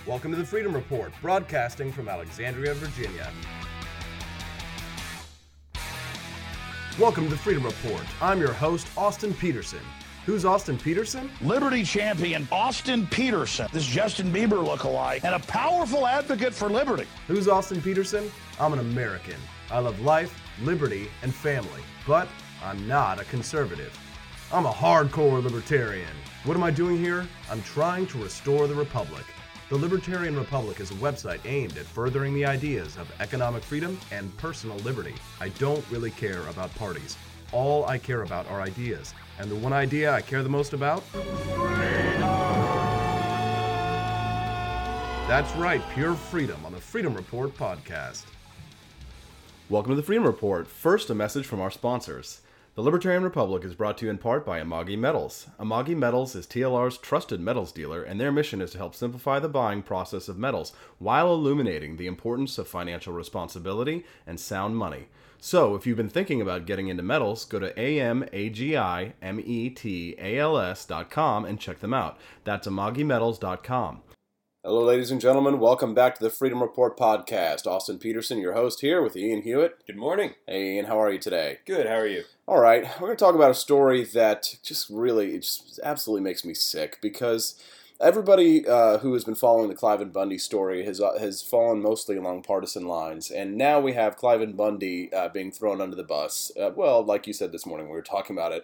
Welcome to the Freedom Report, broadcasting from Alexandria, Virginia. Welcome to the Freedom Report. I'm your host, Austin Peterson. Who's Austin Peterson? Liberty champion Austin Peterson, this Justin Bieber lookalike, and a powerful advocate for liberty. Who's Austin Peterson? I'm an American. I love life, liberty, and family, but I'm not a conservative. I'm a hardcore libertarian. What am I doing here? I'm trying to restore the Republic. The Libertarian Republic is a website aimed at furthering the ideas of economic freedom and personal liberty. I don't really care about parties. All I care about are ideas. And the one idea I care the most about? That's right, pure freedom on the Freedom Report podcast. Welcome to the Freedom Report. First, a message from our sponsors. The Libertarian Republic is brought to you in part by Amagi Metals. Amagi Metals is TLR's trusted metals dealer, and their mission is to help simplify the buying process of metals while illuminating the importance of financial responsibility and sound money. So, if you've been thinking about getting into metals, go to amagimetals.com and check them out. That's amagimetals.com. Hello, ladies and gentlemen. Welcome back to the Freedom Report podcast. Austin Peterson, your host here with Ian Hewitt. Good morning. Hey, Ian, how are you today? Good, how are you? All right, we're going to talk about a story that just absolutely makes me sick, because everybody who has been following the Cliven Bundy story has fallen mostly along partisan lines, and now we have Cliven Bundy being thrown under the bus. Well, like you said this morning, we were talking about it.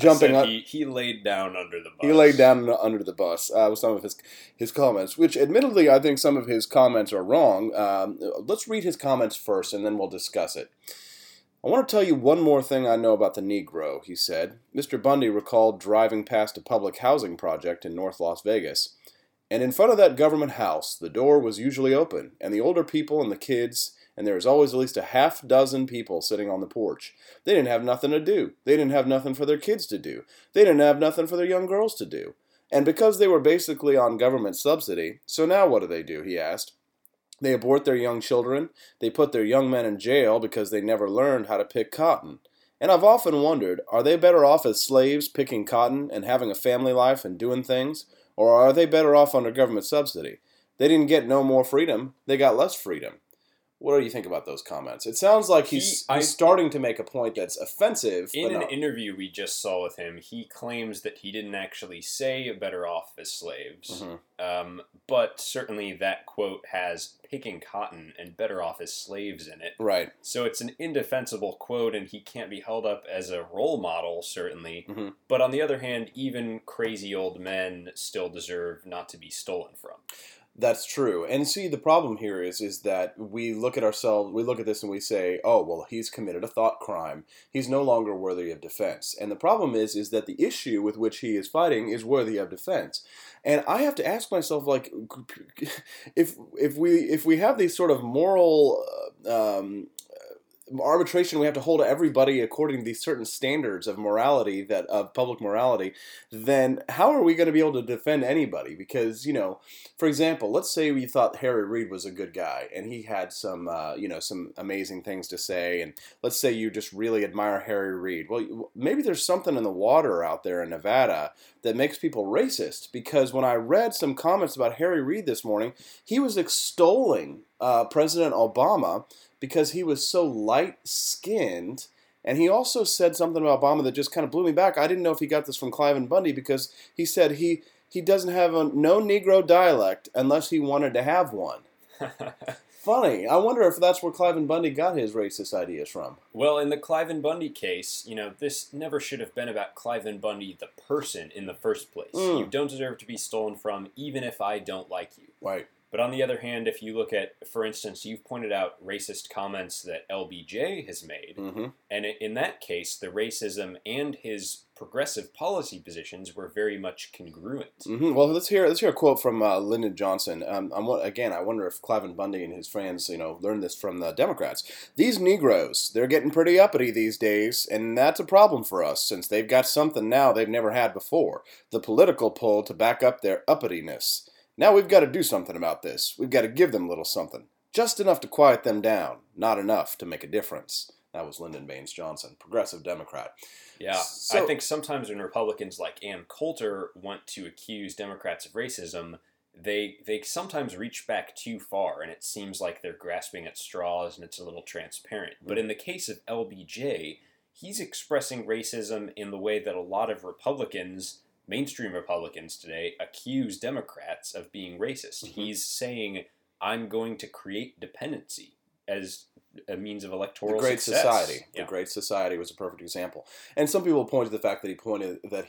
He laid down under the bus. He laid down under the bus with some of his comments, which admittedly I think some of his comments are wrong. Let's read his comments first, and then we'll discuss it. I want to tell you one more thing I know about the Negro, he said. Mr. Bundy recalled driving past a public housing project in North Las Vegas. And in front of that government house, the door was usually open, and the older people and the kids, and there was always at least a half dozen people sitting on the porch. They didn't have nothing to do. They didn't have nothing for their kids to do. They didn't have nothing for their young girls to do. And because they were basically on government subsidy, so now what do? He asked. They abort their young children. They put their young men in jail because they never learned how to pick cotton. And I've often wondered, are they better off as slaves picking cotton and having a family life and doing things? Or are they better off under government subsidy? They didn't get no more freedom. They got less freedom. What do you think about those comments? It sounds like he's starting to make a point that's offensive. In an interview we just saw with him, he claims that he didn't actually say better off as slaves. Mm-hmm. But certainly that quote has picking cotton and better off as slaves in it. Right. So it's an indefensible quote, and he can't be held up as a role model, certainly. Mm-hmm. But on the other hand, even crazy old men still deserve not to be stolen from. That's true. And see, the problem here is that we look at this and we say, oh, well, he's committed a thought crime. He's no longer worthy of defense. And the problem is that the issue with which he is fighting is worthy of defense. And I have to ask myself, like, if we have these sort of moral arbitration, we have to hold everybody according to these certain standards of morality, of public morality, then how are we going to be able to defend anybody? Because, for example, let's say we thought Harry Reid was a good guy and he had some amazing things to say, and let's say you just really admire Harry Reid. Well, maybe there's something in the water out there in Nevada that makes people racist, because when I read some comments about Harry Reid this morning, he was extolling President Obama because he was so light-skinned, and he also said something about Obama that just kind of blew me back. I didn't know if he got this from Cliven Bundy, because he said he doesn't have no Negro dialect unless he wanted to have one. Funny. I wonder if that's where Cliven Bundy got his racist ideas from. Well, in the Cliven Bundy case, this never should have been about Cliven Bundy, the person, in the first place. You don't deserve to be stolen from, even if I don't like you. Right. But on the other hand, if you look at, for instance, you've pointed out racist comments that LBJ has made, mm-hmm. and in that case, the racism and his progressive policy positions were very much congruent. Mm-hmm. Well, let's hear a quote from Lyndon Johnson. I wonder if Cliven Bundy and his friends, learned this from the Democrats. These Negroes, they're getting pretty uppity these days, and that's a problem for us, since they've got something now they've never had before: the political pull to back up their uppityness. Now we've got to do something about this. We've got to give them a little something. Just enough to quiet them down. Not enough to make a difference. That was Lyndon Baines Johnson, progressive Democrat. Yeah, I think sometimes when Republicans like Ann Coulter want to accuse Democrats of racism, they sometimes reach back too far, and it seems like they're grasping at straws, and it's a little transparent. But in the case of LBJ, he's expressing racism in the way that a lot of Republicans, mainstream Republicans today, accuse Democrats of being racist. Mm-hmm. He's saying, I'm going to create dependency as a means of electoral The Great success. Society. Yeah. The Great Society was a perfect example. And some people point to the fact that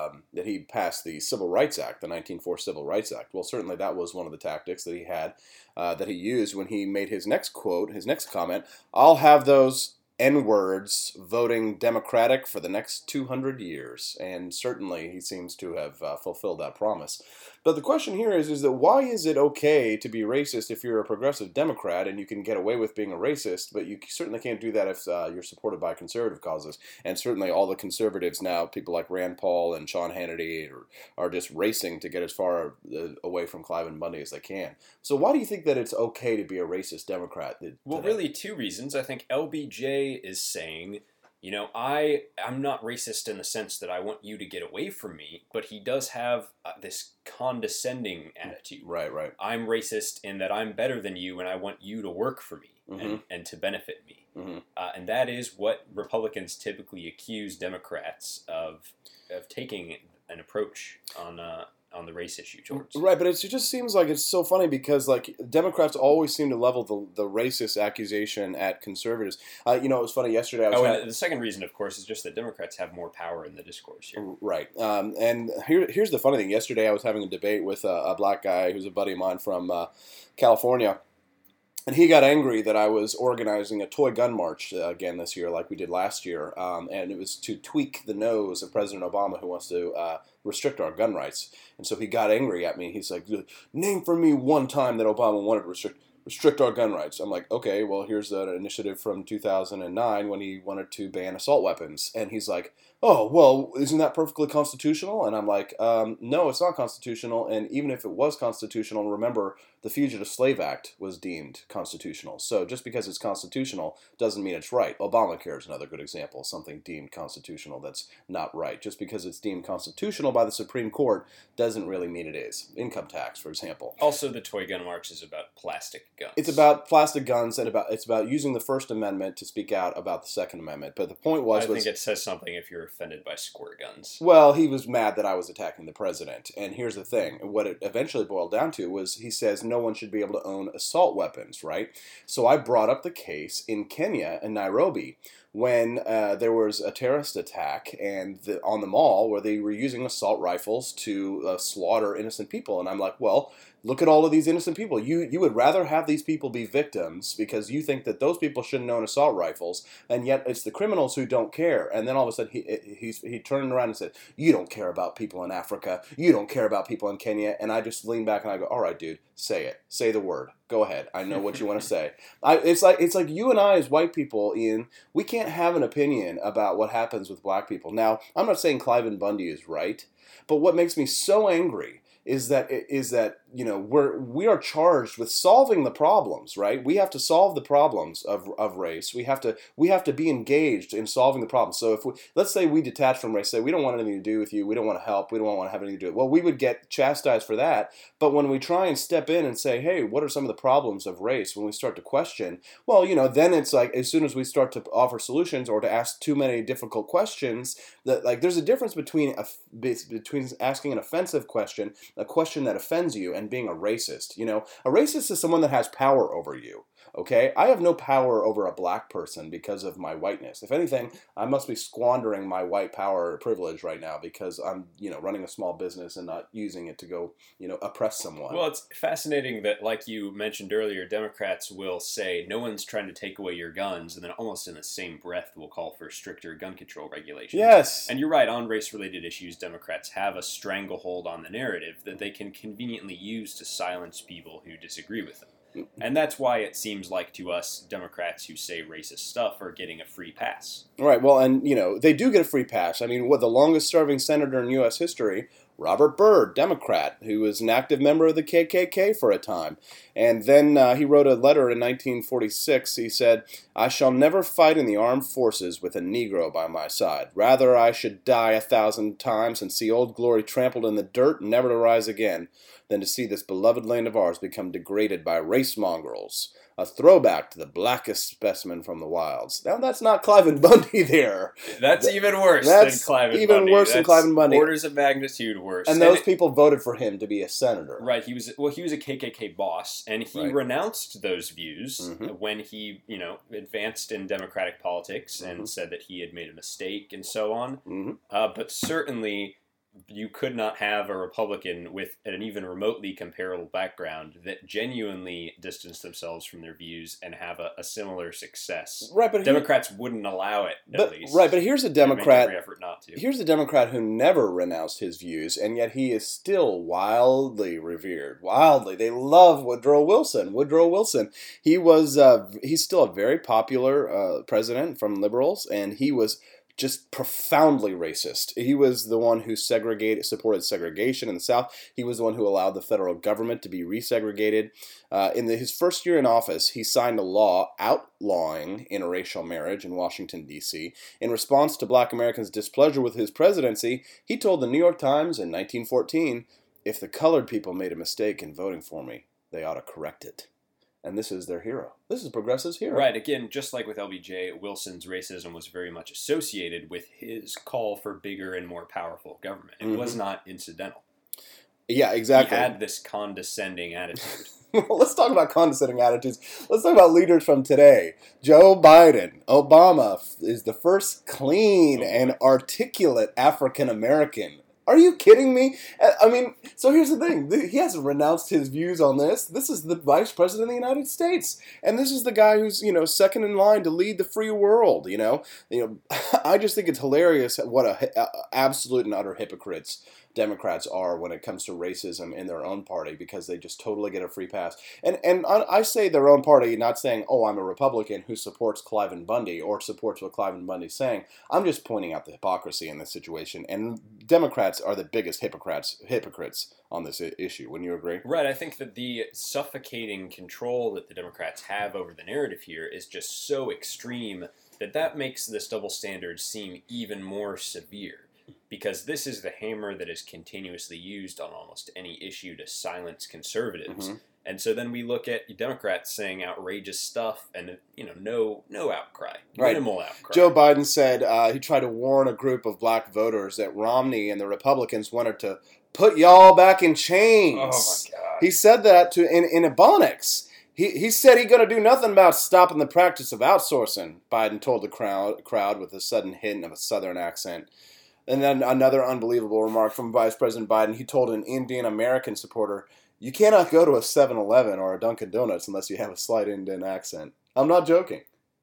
he passed the Civil Rights Act, the 1904 Civil Rights Act. Well, certainly that was one of the tactics that he had, that he used when he made his next quote, his next comment. I'll have those N-words voting Democratic for the next 200 years. And certainly he seems to have fulfilled that promise. But the question here is that why is it okay to be racist if you're a progressive Democrat and you can get away with being a racist, but you certainly can't do that if you're supported by conservative causes? And certainly all the conservatives now, people like Rand Paul and Sean Hannity, are just racing to get as far away from Cliven Bundy as they can. So why do you think that it's okay to be a racist Democrat today? Well, really two reasons. I think LBJ is saying, you know, I'm not racist in the sense that I want you to get away from me, but he does have this condescending attitude. Right. I'm racist in that I'm better than you and I want you to work for me and to benefit me. Mm-hmm. And that is what Republicans typically accuse Democrats of taking an approach on the race issue towards. Right, but it just seems like it's so funny because like Democrats always seem to level the racist accusation at conservatives. It was funny yesterday. And the second reason, of course, is just that Democrats have more power in the discourse here. Right, and here's the funny thing. Yesterday, I was having a debate with a black guy who's a buddy of mine from California. And he got angry that I was organizing a toy gun march again this year, like we did last year, and it was to tweak the nose of President Obama, who wants to restrict our gun rights. And so he got angry at me. He's like, "Name for me one time that Obama wanted to restrict our gun rights." I'm like, okay, well, here's an initiative from 2009 when he wanted to ban assault weapons. And he's like, oh, well, isn't that perfectly constitutional? And I'm like, no, it's not constitutional. And even if it was constitutional, remember, the Fugitive Slave Act was deemed constitutional. So just because it's constitutional doesn't mean it's right. Obamacare is another good example, something deemed constitutional that's not right. Just because it's deemed constitutional by the Supreme Court doesn't really mean it is. Income tax, for example. Also, the toy gun march is about plastic guns. It's about plastic guns, and it's about using the First Amendment to speak out about the Second Amendment. But the point was... I think it says something if you're offended by squirt guns. Well, he was mad that I was attacking the president. And here's the thing. What it eventually boiled down to was he says no one should be able to own assault weapons, right? So I brought up the case in Kenya, in Nairobi, when there was a terrorist attack on the mall where they were using assault rifles to slaughter innocent people. And I'm like, well, look at all of these innocent people. You would rather have these people be victims because you think that those people shouldn't own assault rifles, and yet it's the criminals who don't care. And then all of a sudden he turned around and said, you don't care about people in Africa. You don't care about people in Kenya. And I just lean back and I go, all right, dude, say it. Say the word. Go ahead. I know what you want to say. It's like you and I as white people, Ian, we can't have an opinion about what happens with black people. Now, I'm not saying Cliven Bundy is right, but what makes me so angry is that we are charged with solving the problems, right? We have to solve the problems of race. We have to be engaged in solving the problems. So let's say we detach from race, say we don't want anything to do with you, we don't want to help, we don't want to have anything to do with it. Well, we would get chastised for that. But when we try and step in and say, hey, what are some of the problems of race? When we start to question, well, then it's like as soon as we start to offer solutions or to ask too many difficult questions, that like there's a difference between asking an offensive question, a question that offends you, and being a racist. A racist is someone that has power over you. Okay? I have no power over a black person because of my whiteness. If anything, I must be squandering my white power or privilege right now because I'm, running a small business and not using it to go, oppress someone. Well, it's fascinating that, like you mentioned earlier, Democrats will say no one's trying to take away your guns, and then almost in the same breath will call for stricter gun control regulations. Yes. And you're right, on race-related issues, Democrats have a stranglehold on the narrative that they can conveniently use to silence people who disagree with them. And that's why it seems like to us, Democrats who say racist stuff are getting a free pass. Right, well, and, they do get a free pass. I mean, the longest-serving senator in U.S. history, Robert Byrd, Democrat, who was an active member of the KKK for a time. And then he wrote a letter in 1946. He said, I shall never fight in the armed forces with a Negro by my side. Rather, I should die 1,000 times and see Old Glory trampled in the dirt, never to rise again. than to see this beloved land of ours become degraded by race mongrels. A throwback to the blackest specimen from the wilds. Now, that's not Cliven Bundy there. That's even worse than Cliven Bundy. Even worse than Cliven Bundy. Orders of magnitude worse. And those people voted for him to be a senator. Right. He was a KKK boss, and he renounced those views when he, advanced in Democratic politics and said that he had made a mistake and so on. But certainly, you could not have a Republican with an even remotely comparable background that genuinely distance themselves from their views and have a similar success. Right, but Democrats wouldn't allow it, at least. Right, but here's a Democrat. Make every effort not to. Here's a Democrat who never renounced his views, and yet he is still wildly revered. Wildly, they love Woodrow Wilson. He's still a very popular president from liberals, and he was just profoundly racist. He was the one who supported segregation in the South. He was the one who allowed the federal government to be resegregated. His first year in office, he signed a law outlawing interracial marriage in Washington, D.C. In response to black Americans' displeasure with his presidency, he told the New York Times in 1914, "If the colored people made a mistake in voting for me, they ought to correct it." And this is their hero. This is progressive's hero. Right. Again, just like with LBJ, Wilson's racism was very much associated with his call for bigger and more powerful government. It was not incidental. Yeah, exactly. He had this condescending attitude. Well, let's talk about condescending attitudes. Let's talk about leaders from today. Joe Biden. Obama is the first clean and articulate African American. Are you kidding me? I mean, so here's the thing. He hasn't renounced his views on this. This is the Vice President of the United States. And this is the guy who's, second in line to lead the free world, I just think it's hilarious what absolute and utter hypocrites Democrats are when it comes to racism in their own party, because they just totally get a free pass. And I say their own party, not saying, oh, I'm a Republican who supports Cliven Bundy or supports what Cliven Bundy's saying. I'm just pointing out the hypocrisy in this situation. And Democrats are the biggest hypocrites on this issue. Wouldn't you agree? Right. I think that the suffocating control that the Democrats have over the narrative here is just so extreme that makes this double standard seem even more severe. Because this is the hammer that is continuously used on almost any issue to silence conservatives. And so then we look at Democrats saying outrageous stuff and, no outcry, minimal outcry. Joe Biden said he tried to warn a group of black voters that Romney and the Republicans wanted to put y'all back in chains. Oh, my God. He said that in Ebonics. He said he's going to do nothing about stopping the practice of outsourcing, Biden told the crowd with a sudden hint of a Southern accent. And then another unbelievable remark from Vice President Biden. He told an Indian American supporter, "You cannot go to a 7-Eleven or a Dunkin' Donuts unless you have a slight Indian accent." I'm not joking.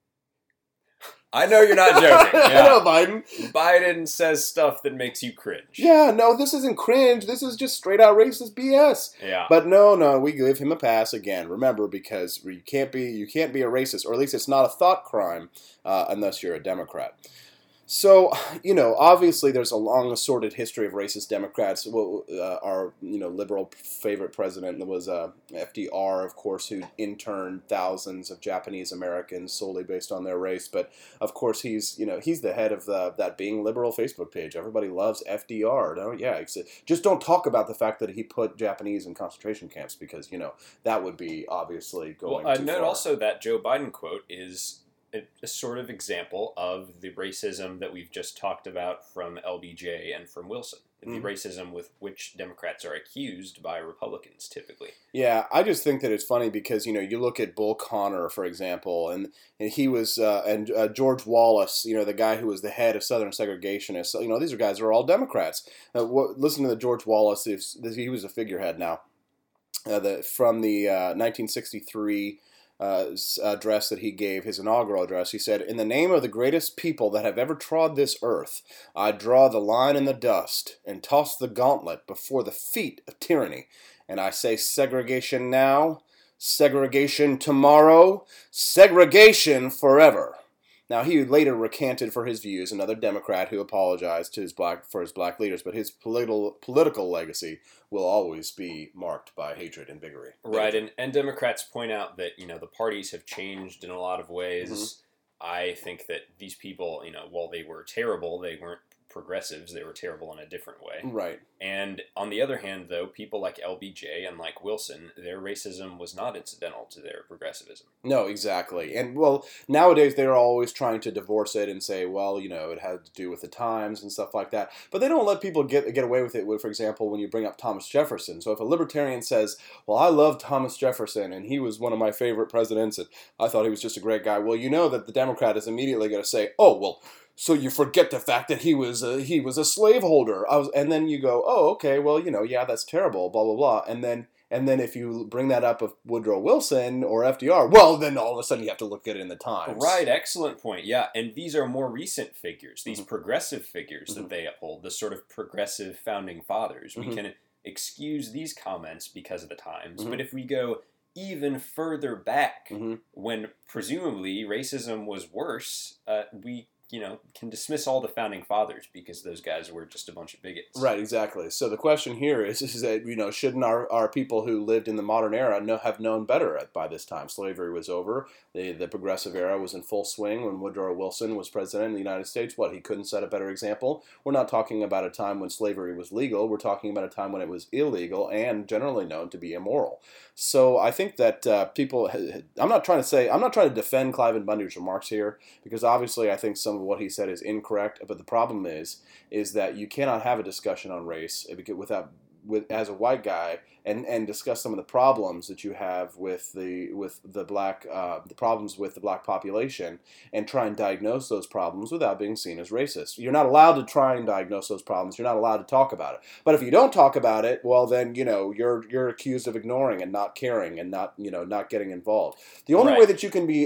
I know you're not joking. Yeah. I know, Biden. Biden says stuff that makes you cringe. Yeah, no, this isn't cringe. This is just straight out racist BS. Yeah. But no, we give him a pass again. Remember, because you can't be a racist, or at least it's not a thought crime unless you're a Democrat. So, obviously there's a long assorted history of racist Democrats. Our, liberal favorite president was FDR, of course, who interned thousands of Japanese Americans solely based on their race. But, of course, he's the head of that Being Liberal Facebook page. Everybody loves FDR. No? Yeah, just don't talk about the fact that he put Japanese in concentration camps because, that would be obviously going too far. Note also that Joe Biden quote is a sort of example of the racism that we've just talked about from LBJ and from Wilson. The racism with which Democrats are accused by Republicans, typically. Yeah, I just think that it's funny because, you look at Bull Connor, for example, and he was, George Wallace, the guy who was the head of Southern segregationists. These are guys who are all Democrats. Listen to the George Wallace, he was a figurehead now. From the 1963 address that he gave, his inaugural address, he said, "In the name of the greatest people that have ever trod this earth, I draw the line in the dust and toss the gauntlet before the feet of tyranny. And I say segregation now, segregation tomorrow, segregation forever." Now, he later recanted for his views, another Democrat who apologized to his black leaders, but his political legacy will always be marked by hatred and bigotry. Right, and Democrats point out that, the parties have changed in a lot of ways. I think that these people, while they were terrible, they weren't progressives. They were terrible in a different way. Right. And on the other hand, though, people like LBJ and like Wilson, their racism was not incidental to their progressivism. No, exactly. And, well, nowadays they're always trying to divorce it and say, well, it had to do with the times and stuff like that. But they don't let people get away with it, for example, when you bring up Thomas Jefferson. So if a libertarian says, well, I love Thomas Jefferson, and he was one of my favorite presidents, and I thought he was just a great guy, well, that the Democrat is immediately going to say, oh, well, so you forget the fact that he was a slaveholder. And then you go, oh, okay, well, yeah, that's terrible, blah, blah, blah. And then if you bring that up of Woodrow Wilson or FDR, well, then all of a sudden you have to look at it in the Times. Right, excellent point. Yeah, and these are more recent figures, these progressive figures that they uphold, the sort of progressive founding fathers. We can excuse these comments because of the Times, but if we go even further back, when presumably racism was worse, we can dismiss all the founding fathers because those guys were just a bunch of bigots. Right, exactly. So the question here is that, shouldn't our people who lived in the modern era have known better by this time? Slavery was over. The progressive era was in full swing when Woodrow Wilson was president of the United States. He couldn't set a better example. We're not talking about a time when slavery was legal. We're talking about a time when it was illegal and generally known to be immoral. So I think that people, I'm not trying to defend Cliven Bundy's remarks here, because obviously I think some of what he said is incorrect, but the problem is that you cannot have a discussion on race as a white guy and discuss some of the problems that you have with the problems with the black population and try and diagnose those problems without being seen as racist. You're not allowed to try and diagnose those problems. You're not allowed to talk about it. But if you don't talk about it, well then you're accused of ignoring and not caring and not getting involved. The only way that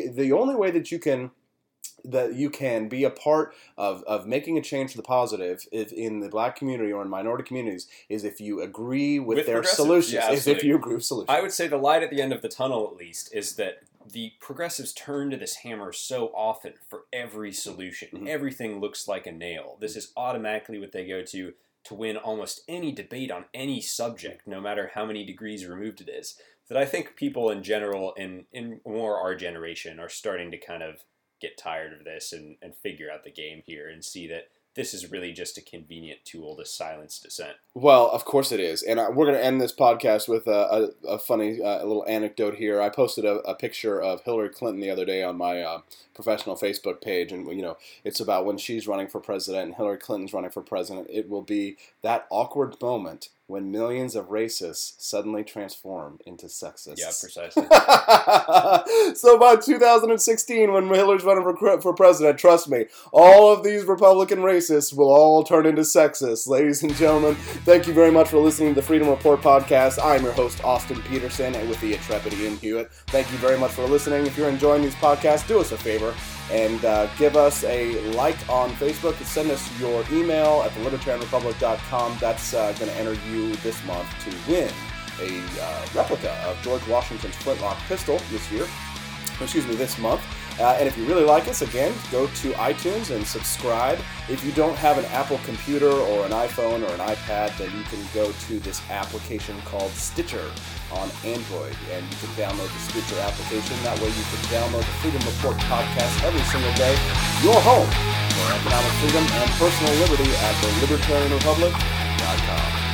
you can be a part of making a change for the positive in the black community or in minority communities is if you agree with their solutions. Yeah, if you agree with solutions. I would say the light at the end of the tunnel, at least, is that the progressives turn to this hammer so often for every solution. Everything looks like a nail. This is automatically what they go to win almost any debate on any subject, no matter how many degrees removed it is. That I think people in general, in more our generation, are starting to kind of get tired of this and figure out the game here and see that this is really just a convenient tool to silence dissent. Well, of course it is. And we're going to end this podcast with a funny little anecdote here. I posted a picture of Hillary Clinton the other day on my professional Facebook page, and it's about when she's running for president and Hillary Clinton's running for president. It will be that awkward moment when millions of racists suddenly transform into sexists. Yeah, precisely. So by 2016, when Hillary's running for president, trust me, all of these Republican racists will all turn into sexists. Ladies and gentlemen, thank you very much for listening to the Freedom Report podcast. I'm your host, Austin Peterson, and with the intrepid Ian Hewitt. Thank you very much for listening. If you're enjoying these podcasts, do us a favor and give us a like on Facebook. Send us your email at thelibertarianrepublic.com. That's going to enter you this month to win a replica of George Washington's flintlock pistol this month. And if you really like us, again, go to iTunes and subscribe. If you don't have an Apple computer or an iPhone or an iPad, then you can go to this application called Stitcher on Android, and you can download the Stitcher application. That way you can download the Freedom Report podcast every single day. Your home for economic freedom and personal liberty at thelibertarianrepublic.com.